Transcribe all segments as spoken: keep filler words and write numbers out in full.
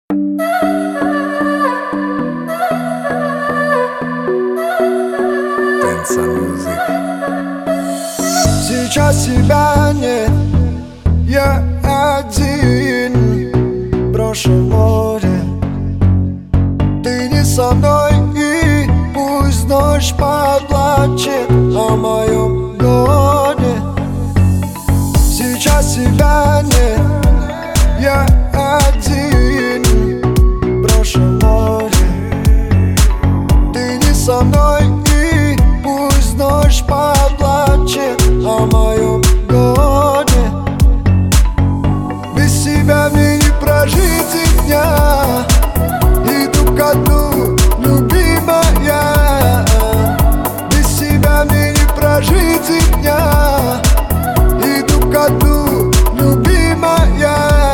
Сейчас тебя нет, я один, брошу море. Ты не со мной, и пусть ночь поплачет о моем горе. Сейчас тебя нет, я один, брошу море. Ты не со мной, и пусть ночь поплачет о моем горе. Без тебя мне не прожить и дня. Иду ко дну, любимая. Без тебя мне не прожить и дня. Иду ко дну, любимая.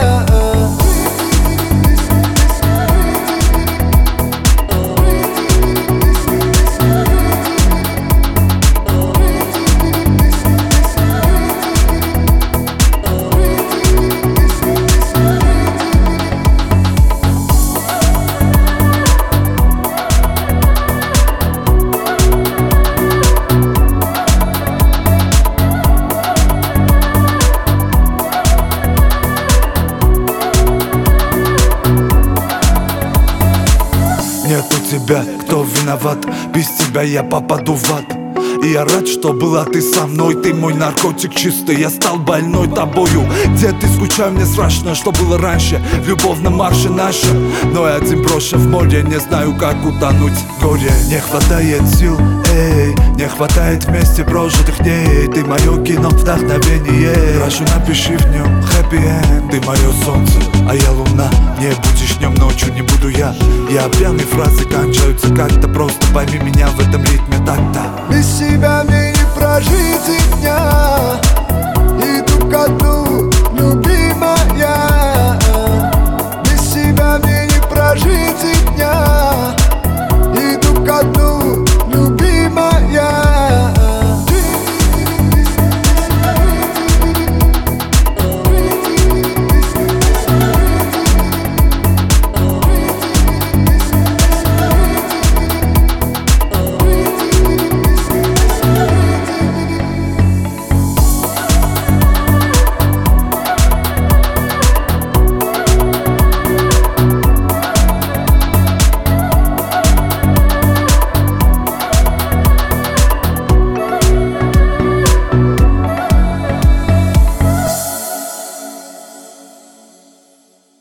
Нету тебя, кто виноват? Без тебя я попаду в ад. И я рад, что была ты со мной. Ты мой наркотик чистый, я стал больной тобою. Где ты, скучаю, мне страшно, что было раньше в любовном марше нашем. Но я один брошу в море, не знаю, как утонуть в горе. Не хватает сил, эй, не хватает вместе прожитых дней. Ты мое кино, вдохновение. Прошу, напиши в нем happy end. Ты мое солнце, а я луна. Не будешь днем, ночью не буду я. Я пьяные фразы кончаются как-то. Просто пойми меня в этом ритме так-то. Без тебя мне не прожить и дня. Иду ко дну.